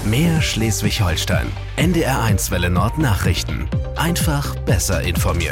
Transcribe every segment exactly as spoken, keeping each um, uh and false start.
Mehr Schleswig-Holstein. N D R eins Welle Nord Nachrichten. Einfach besser informiert.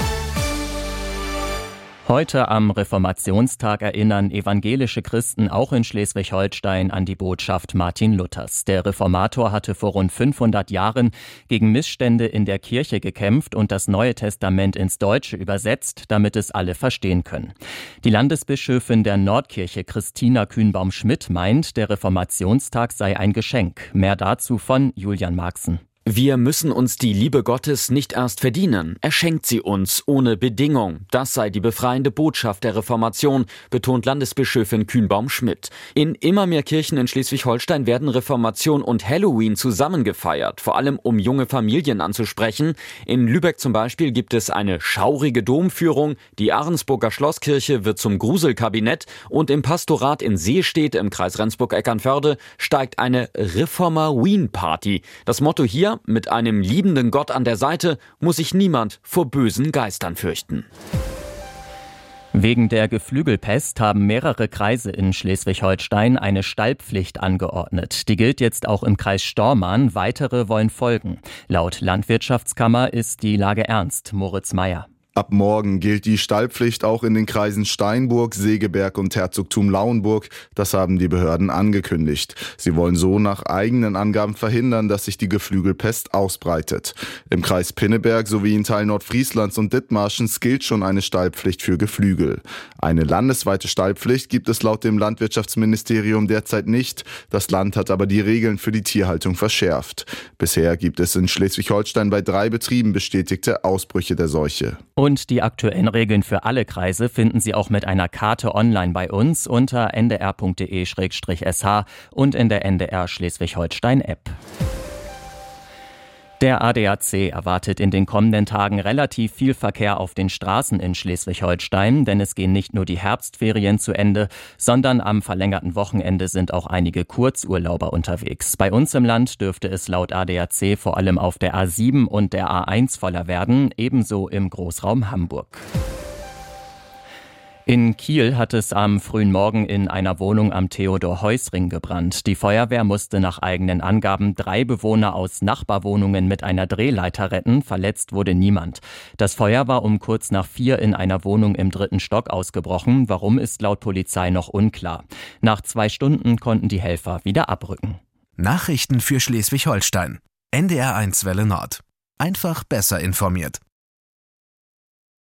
Heute am Reformationstag erinnern evangelische Christen auch in Schleswig-Holstein an die Botschaft Martin Luthers. Der Reformator hatte vor rund fünfhundert Jahren gegen Missstände in der Kirche gekämpft und das Neue Testament ins Deutsche übersetzt, damit es alle verstehen können. Die Landesbischöfin der Nordkirche, Christina Kühnbaum-Schmidt, meint, der Reformationstag sei ein Geschenk. Mehr dazu von Julian Marxen. Wir müssen uns die Liebe Gottes nicht erst verdienen. Er schenkt sie uns ohne Bedingung. Das sei die befreiende Botschaft der Reformation, betont Landesbischöfin Kühnbaum-Schmidt. In immer mehr Kirchen in Schleswig-Holstein werden Reformation und Halloween zusammen gefeiert, vor allem um junge Familien anzusprechen. In Lübeck zum Beispiel gibt es eine schaurige Domführung, die Ahrensburger Schlosskirche wird zum Gruselkabinett und im Pastorat in Seestedt im Kreis Rendsburg-Eckernförde steigt eine Reformer-Ween-Party. Das Motto hier: mit einem liebenden Gott an der Seite muss sich niemand vor bösen Geistern fürchten. Wegen der Geflügelpest haben mehrere Kreise in Schleswig-Holstein eine Stallpflicht angeordnet. Die gilt jetzt auch im Kreis Stormarn. Weitere wollen folgen. Laut Landwirtschaftskammer ist die Lage ernst. Moritz Meyer. Ab morgen gilt die Stallpflicht auch in den Kreisen Steinburg, Segeberg und Herzogtum Lauenburg. Das haben die Behörden angekündigt. Sie wollen so nach eigenen Angaben verhindern, dass sich die Geflügelpest ausbreitet. Im Kreis Pinneberg sowie in Teilen Nordfrieslands und Dithmarschens gilt schon eine Stallpflicht für Geflügel. Eine landesweite Stallpflicht gibt es laut dem Landwirtschaftsministerium derzeit nicht. Das Land hat aber die Regeln für die Tierhaltung verschärft. Bisher gibt es in Schleswig-Holstein bei drei Betrieben bestätigte Ausbrüche der Seuche. Und die aktuellen Regeln für alle Kreise finden Sie auch mit einer Karte online bei uns unter n d r punkt d e slash s h und in der N D R Schleswig-Holstein-App. Der A D A C erwartet in den kommenden Tagen relativ viel Verkehr auf den Straßen in Schleswig-Holstein, denn es gehen nicht nur die Herbstferien zu Ende, sondern am verlängerten Wochenende sind auch einige Kurzurlauber unterwegs. Bei uns im Land dürfte es laut A D A C vor allem auf der A sieben und der A eins voller werden, ebenso im Großraum Hamburg. In Kiel hat es am frühen Morgen in einer Wohnung am Theodor-Heuss-Ring gebrannt. Die Feuerwehr musste nach eigenen Angaben drei Bewohner aus Nachbarwohnungen mit einer Drehleiter retten. Verletzt wurde niemand. Das Feuer war um kurz nach vier in einer Wohnung im dritten Stock ausgebrochen. Warum, ist laut Polizei noch unklar. Nach zwei Stunden konnten die Helfer wieder abrücken. Nachrichten für Schleswig-Holstein. N D R eins Welle Nord. Einfach besser informiert.